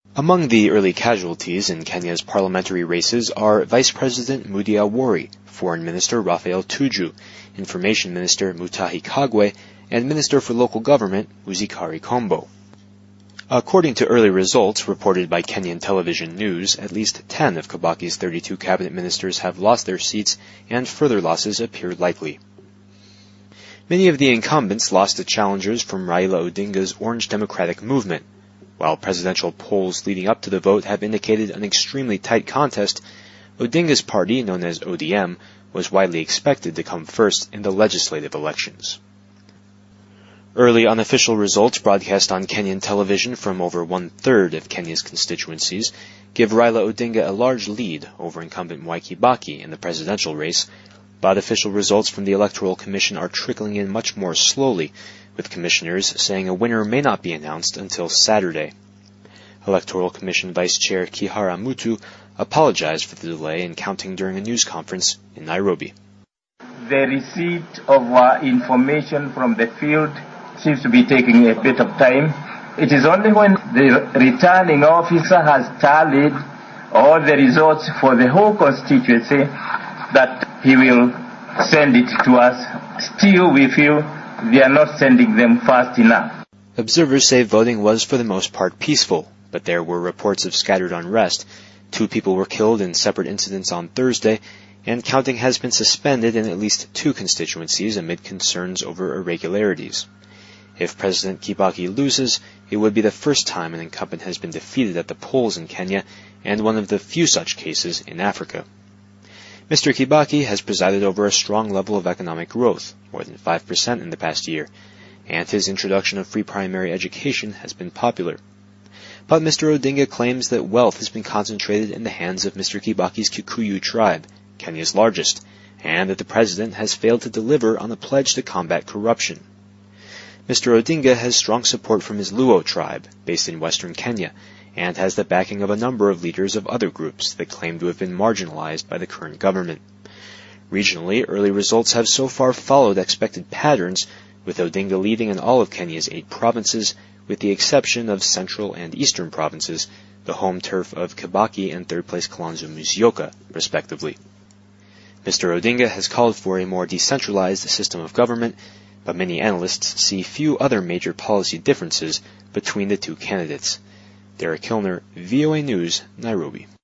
Among the early casualties in Kenya's parliamentary races are Vice President Mudi Awori, Foreign Minister Raphael Tuju, Information Minister Mutahi Kagwe, and Minister for Local Government Uzikari Kombo. According to early results reported by Kenyan television news, at least 10 of Kibaki's 32 cabinet ministers have lost their seats, and further losses appear likely. Many of the incumbents lost to challengers from Raila Odinga's Orange Democratic Movement. While presidential polls leading up to the vote have indicated an extremely tight contest, Odinga's party, known as ODM, was widely expected to come first in the legislative elections. Early unofficial results broadcast on Kenyan television from over one-third of Kenya's constituencies give Raila Odinga a large lead over incumbent Mwai Kibaki in the presidential race, but official results from the Electoral Commission are trickling in much more slowly, with commissioners saying a winner may not be announced until Saturday. Electoral Commission Vice Chair Kihara Mutu apologized for the delay in counting during a news conference in Nairobi. The receipt of information from the field seems to be taking a bit of time. It is only when the returning officer has tallied all the results for the whole constituency that he will send it to us. Still, we feel they are not sending them fast enough. Observers say voting was for the most part peaceful, but there were reports of scattered unrest. 2 people were killed in separate incidents on Thursday, and counting has been suspended in at least 2 constituencies amid concerns over irregularities. If President Kibaki loses, it would be the first time an incumbent has been defeated at the polls in Kenya, and one of the few such cases in Africa. Mr. Kibaki has presided over a strong level of economic growth, more than 5% in the past year, and his introduction of free primary education has been popular. But Mr. Odinga claims that wealth has been concentrated in the hands of Mr. Kibaki's Kikuyu tribe, Kenya's largest, and that the president has failed to deliver on a pledge to combat corruption. Mr. Odinga has strong support from his Luo tribe, based in western Kenya, and has the backing of a number of leaders of other groups that claim to have been marginalized by the current government. Regionally, early results have so far followed expected patterns, with Odinga leading in all of Kenya's 8 provinces, with the exception of central and eastern provinces, the home turf of Kibaki and third-place Kalonzo Musyoka, respectively. Mr. Odinga has called for a more decentralized system of government, but many analysts see few other major policy differences between the 2 candidates. Derek Kilner, VOA News, Nairobi.